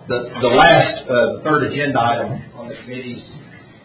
The last third agenda item on the committee's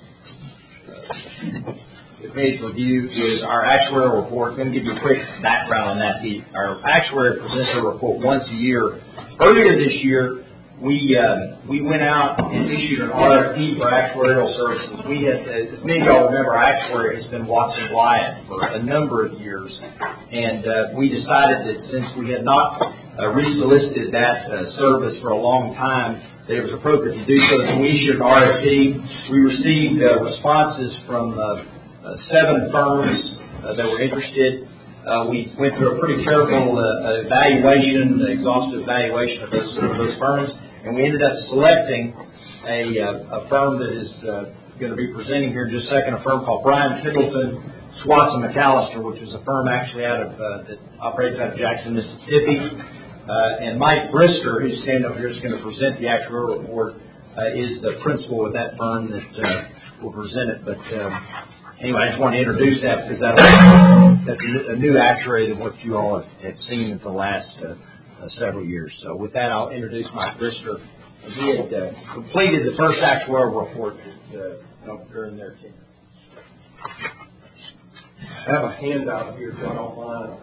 review is our actuarial report. I'm going to give you a quick background on that. Our actuary presents a report once a year. Earlier this year, we went out and issued an RFP for actuarial services. We had, as many of y'all remember, our actuary has been Watson Wyatt for a number of years, and we decided that since we had not resolicited that service for a long time, that it was appropriate to do so. So we issued an RFP. We received responses from 7 firms that were interested. We went through a pretty careful evaluation, exhaustive evaluation of those firms, and we ended up selecting a firm that is going to be presenting here in just a second, a firm called Brian Pendleton, Swatson McAllister, which is a firm actually that operates out of Jackson, Mississippi. And Mike Brister, who's standing up here, is going to present the actuarial report, is the principal with that firm that will present it. But anyway, I just want to introduce that because that's a new actuary than what you all have seen for the last several years. So with that, I'll introduce Mike Brister. He had completed the first actuarial report during their tenure. I have a handout here, so I don't mind.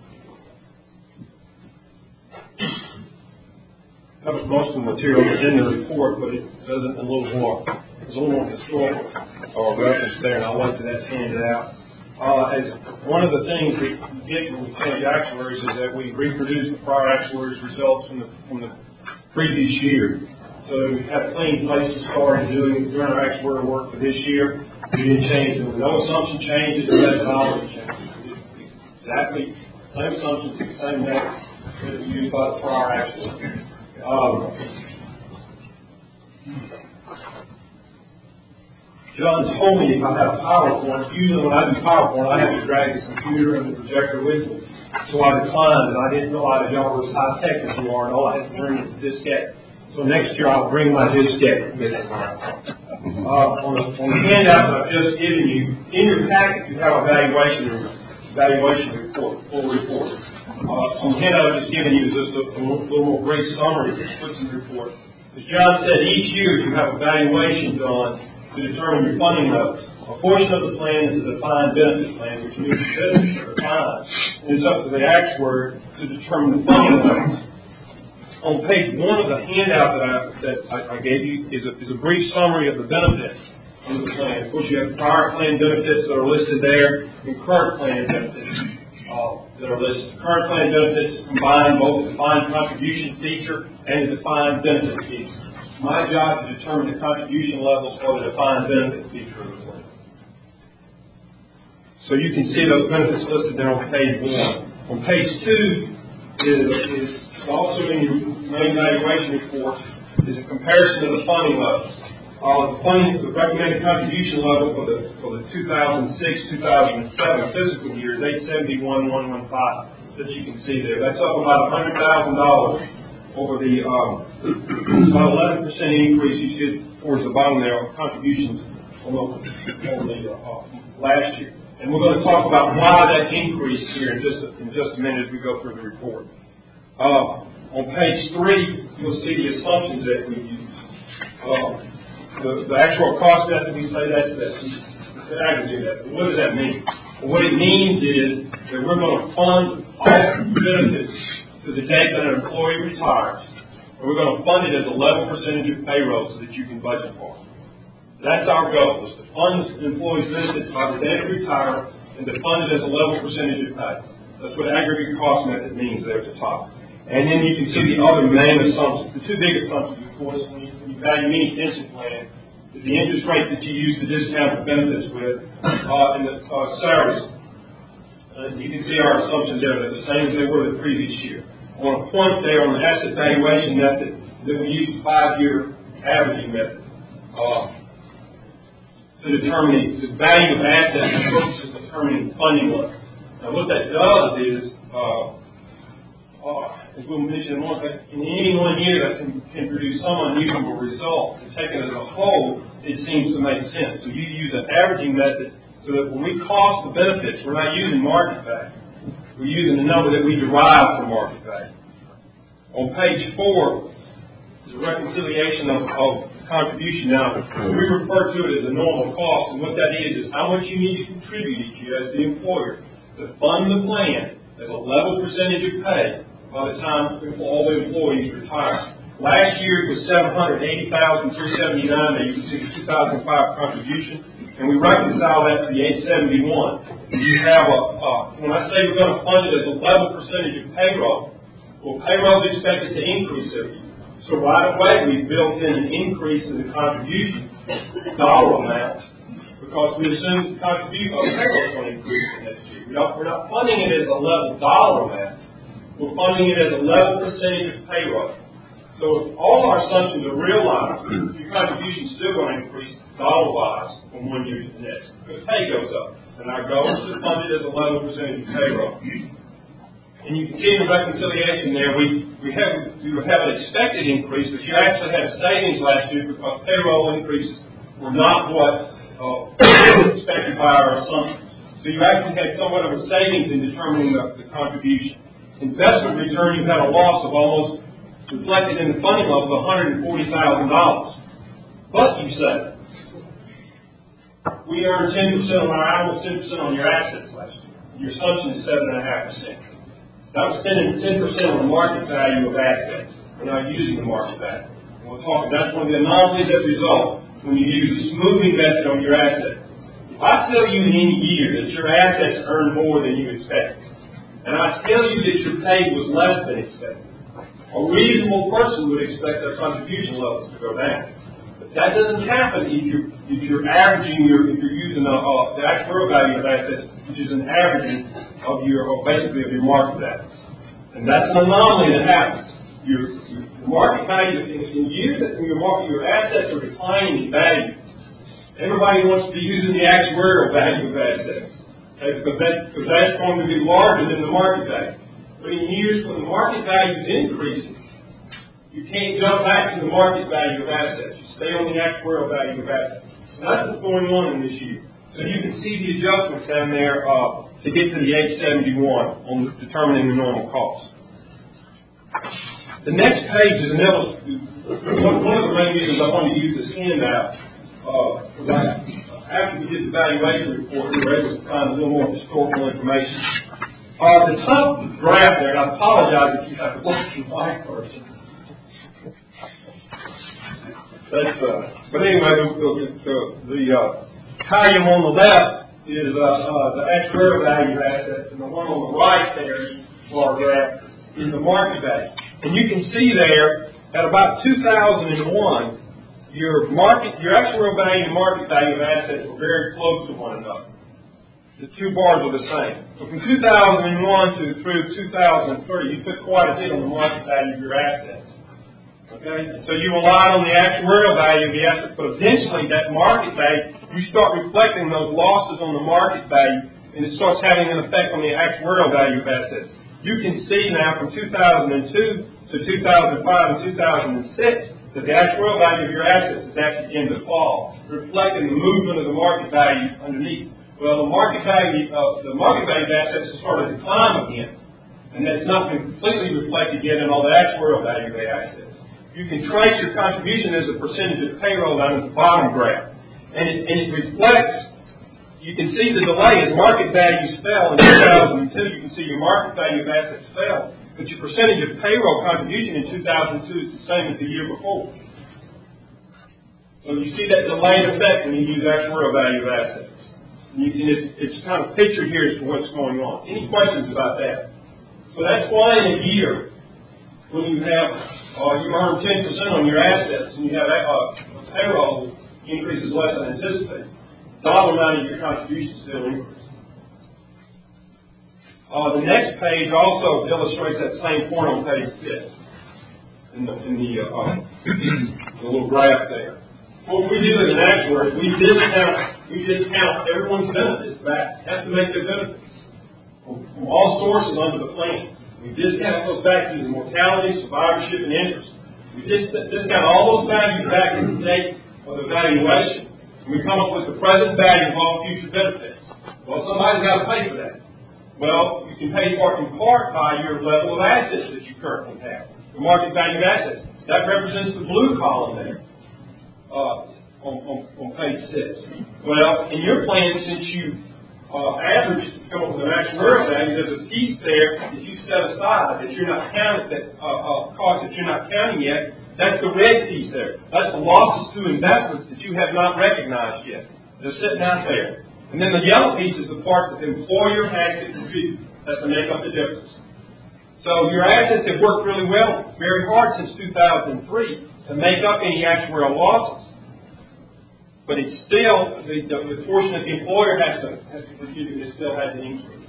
That was most of the material that's in the report, but it doesn't a little more. There's a little more historical reference there, and I'll wait till that's handed out. As one of the things that you get when we change actuaries is that we reproduce the prior actuaries' results from the previous year. So we had a clean place to start doing our actuarial work for this year. We didn't change them. No assumption changes, no methodology changes. Exactly the same assumptions, the same method that was used by the prior actuary. John told me if I had a PowerPoint, usually when I do PowerPoint, I have to drag the computer and the projector with me. So I declined, and I didn't realize y'all were as high-tech as you are, and all I had to bring is a diskette. So next year I'll bring my diskette with it. On the handout that I've just given you, in your packet you have a evaluation report, full report. On the handout I've just given you is just a little more brief summary of the Switzer report. As John said, each year you have evaluation done to determine your funding levels. A portion of the plan is a defined benefit plan, which means the benefits are defined, and it's up to the actuary to determine the funding levels. On page 1 of the handout that I gave you is a brief summary of the benefits of the plan. Of course, you have prior plan benefits that are listed there and current plan benefits that are listed. Current plan benefits combine both the defined contribution feature and the defined benefit feature. It's my job to determine the contribution levels for the defined benefit feature of the plan. So you can see those benefits listed there on page 1. On page 2 is also in your main evaluation report is a comparison of the funding levels. The recommended contribution level for the 2006-2007 fiscal year is $871,115 that you can see there. That's up about $100,000 over the it's about 11% increase you see towards the bottom there on contributions on the last year. And we're going to talk about why that increased here in just a minute as we go through the report. On page 3, you'll see the assumptions that we use. The actual cost method, we say that's the aggregate method. What does that mean? Well, what it means is that we're going to fund all benefits to the date that an employee retires, and we're going to fund it as a level percentage of payroll so that you can budget for it. That's our goal, is to fund the employee's benefits by the date of retirement and to fund it as a level percentage of pay. That's what aggregate cost method means there at the top. And then you can see the other main assumptions. The two big assumptions, of course, when you value any pension plan, is the interest rate that you use to discount the benefits with, and the salaries. You can see our assumptions there. They're the same as they were the previous year. I want to point there on the asset valuation method that we use the 5-year averaging method to determine the value of assets for purposes of determining funding levels. Now, what that does is, as we'll mention in one thing, in any one year that can produce some unusual results. And taken as a whole, it seems to make sense. So you use an averaging method so that when we cost the benefits, we're not using market value. We're using the number that we derive from market value. On page 4, is a reconciliation of contribution. Now, we refer to it as the normal cost, and what that is how much you need to contribute each year as the employer to fund the plan as a level percentage of pay by the time all the employees retire. Last year it was $780,379. There you can see the 2005 contribution, and we reconcile that to the 871. You have when I say we're going to fund it as a level percentage of payroll, well, payroll is expected to increase every year. So right away we built in an increase in the contribution dollar amount because we assume the contribution of payroll is going to increase next year. We're not funding it as a level dollar amount. We're funding it as a level percentage of payroll. So if all our assumptions are realized, your contribution is still going to increase dollar-wise from one year to the next because pay goes up. And our goal is to fund it as a level percentage of payroll. And you can see in the reconciliation there, we have an expected increase, but you actually had savings last year because payroll increases were not what was expected by our assumptions. So you actually had somewhat of a savings in determining the contribution. Investment return, you had a loss of almost reflected in the funding level of $140,000. But you say, we earned 10% on our almost 10% on your assets last year. Your assumption is 7.5%. That was 10% on the market value of assets. We're not using the market value. That's one of the anomalies that result when you use a smoothing method on your asset. If I tell you in any year that your assets earn more than you expected, and I tell you that your pay was less than expected, a reasonable person would expect their contribution levels to go down. But that doesn't happen if you're averaging if you're using the actuarial value of assets, which is an averaging of your market value. And that's an anomaly that happens. Your market value, in years that your assets are declining in value, everybody wants to be using the actuarial value of assets. Okay? Because that's going to be larger than the market value. But in years when the market value is increasing, you can't jump back to the market value of assets. You stay on the actuarial value of assets. And that's what's going on in this year. So you can see the adjustments down there to get to the 871 on determining the normal cost. The next page is an illustration. One of the main reasons I wanted to use this handout after we did the valuation report, we were able to find a little more historical information. The top graph there, and I apologize if you have a black and white version. But anyway, the column on the left is the actuarial value of assets, and the one on the right there, bar graph, is the market value. And you can see there, at about 2001, your actuarial value and market value of assets were very close to one another. The two bars are the same. So from 2001 through 2003, you took quite a hit on the market value of your assets. Okay? So you relied on the actuarial value of the assets, but eventually that market value, you start reflecting those losses on the market value, and it starts having an effect on the actuarial value of assets. You can see now from 2002 to 2005 and 2006 that the actuarial value of your assets is actually beginning to fall, reflecting the movement of the market value underneath. Well, the market value of assets has started to decline again, and that's not been completely reflected yet in all the actuarial value of the assets. You can trace your contribution as a percentage of payroll down at the bottom graph, and it reflects. You can see the delay as market values fell in 2002. You can see your market value of assets fell, but your percentage of payroll contribution in 2002 is the same as the year before. So you see that delayed effect when you use actuarial value of assets. And it's kind of pictured here as to what's going on. Any questions about that? So that's why in a year, when you have you earn 10% on your assets and you have payroll increases less than anticipated, the dollar amount of your contribution still increases. The next page also illustrates that same point on page 6 in the little graph there. What we do as an actuary, we discount everyone's benefits back, estimate their benefits from all sources under the plan. We discount those back to the mortality, survivorship, and interest. We discount all those values back to the date of the valuation, and we come up with the present value of all future benefits. Well, somebody's got to pay for that. Well, you can pay for it in part by your level of assets that you currently have. the market value of assets. That represents the blue column there on page 6. Well, in your plan, since you average come up with an actuarial value, there's a piece there that you set aside that you're not counting, that cost that you're not counting yet. That's the red piece there. That's the losses to investments that you have not recognized yet. They're sitting out there. And then the yellow piece is the part that the employer has to contribute. That's to make up the difference. So your assets have worked really well, very hard since 2003 to make up any actuarial losses. But it's still, the portion that the employer has to contribute, it still has an increase.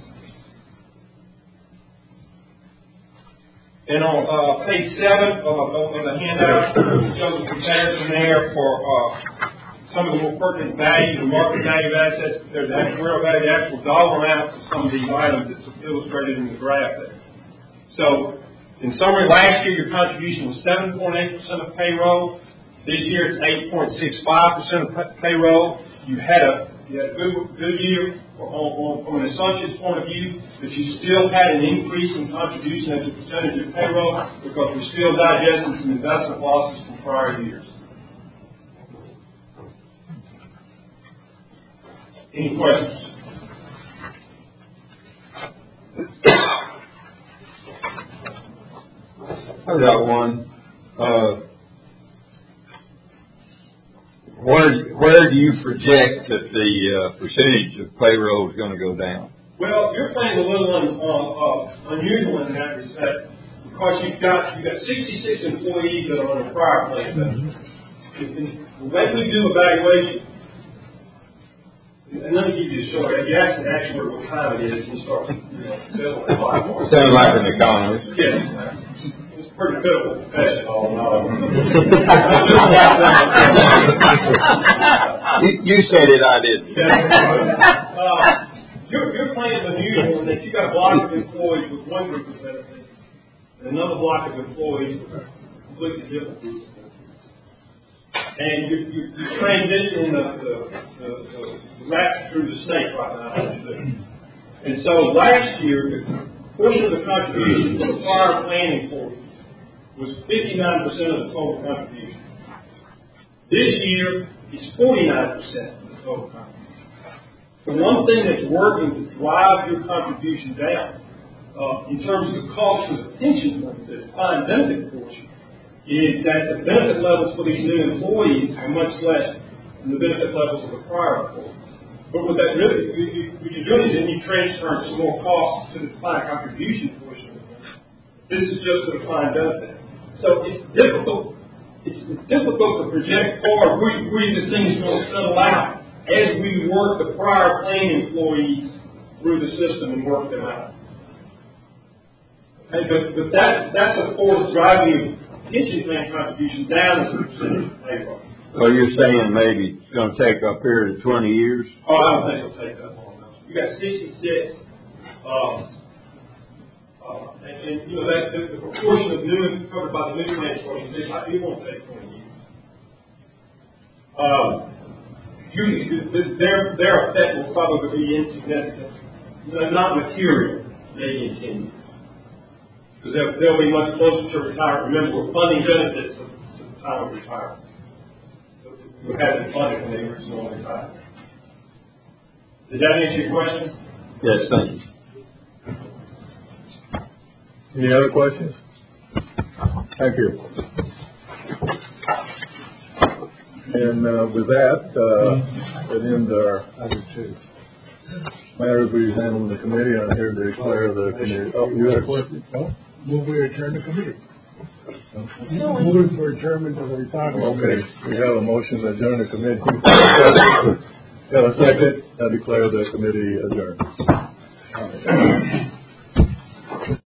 And on page 7 of the handout, it shows a comparison there for some of the more pertinent values, the market value of assets. There's the actuarial value, the actual dollar amounts of some of these items that's illustrated in the graph there. So, in summary, last year your contribution was 7.8% of payroll. This year it's 8.65% of payroll. You had a good year from an assumptions point of view, but you still had an increase in contribution as a percentage of payroll because we're still digesting some investment losses from prior years. Any questions? I've got one. Where do you project that the percentage of payroll is going to go down? Well, your plan is a little unusual in that respect because you've got 66 employees that are on a prior plan. The way we do evaluation, and let me give you a short. You ask the actuary what time it is, and you start. Sounds like an economist. Yeah. Pretty pitiful profession, all in all. You said it, I didn't. Your plan is unusual in that you got a block of employees with one group of benefits and another block of employees with a completely different group of benefits. And you're transitioning the rats through the snake right now. And so last year, the portion of the contribution for the prior plan employees was 59% of the total contribution. This year, it's 49% of the total contribution. The one thing that's working to drive your contribution down, in terms of the cost of the pension fund, the defined benefit portion, is that the benefit levels for these new employees are much less than the benefit levels of the prior employees. But with that, really, what you're doing is then you transfer some more costs to the defined contribution portion of it. This is just the defined benefit. So it's difficult. It's difficult to project forward where this thing is going to settle out as we work the prior plan employees through the system and work them out. Okay, but that's a force driving pension plan contribution down as a percentage of payroll. So you're saying maybe it's going to take a period of 20 years? Oh, I don't think it'll take that long. You got 66. And you know that the proportion of new covered by the new plan portion, it won't take 20 years. Their effect will probably be insignificant, not material, maybe in 10 years, because they'll be much closer to retirement. Remember, we're funding benefits to the time of retirement. So we're having funding when they originally retire. Did that answer your question? Yes, thank you. Any other questions? Thank you. And with that, it ends our matters we handled in the committee. I'm here to declare the committee. Oh, you had a question? No? Will we adjourn the committee? Moving for adjournment of the retirement. Okay. We have a motion to adjourn the committee. Got a second? I declare the committee adjourned.